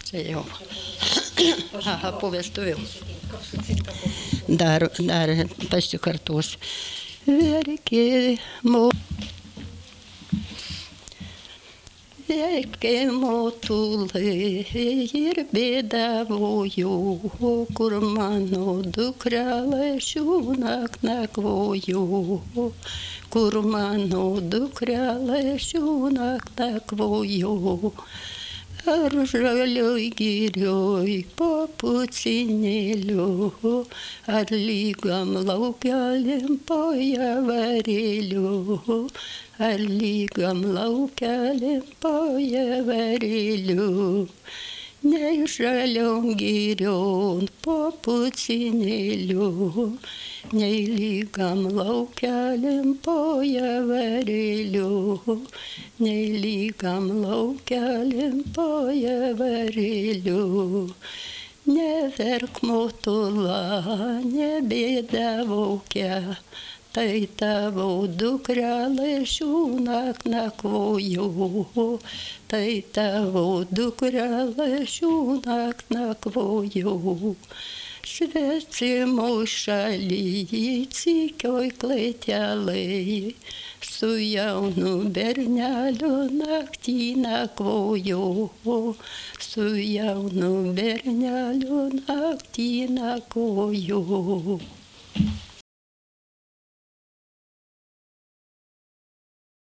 čia jau. Aha, po vestuvių. Dar pasikartos. Verkė motulai ir bėdavojo, kur mano dukrelė šiūnak nakvojo, kur mano dukrelė šiūnak nakvojo. Ar žalioj girioj po pucinėliu, ar lygam laukelėm po javarėliu, ar lygam laukelėm po javarėliu. Nei žaliom girion po pucinėliu, nei lygam laukelėm po javarėliu, nei lygam laukelėm po javarėliu. Neverk motula, nebėdavokia, tai tavo dukrelė šiūnak nakvojo, tai tavo dukrelė šiūnak nakvojo. Švecimo šaly, cykioj klėtelėj, su jaunu berneliu naktį nakvojo, su jaunu berneliu naktį nakvojo.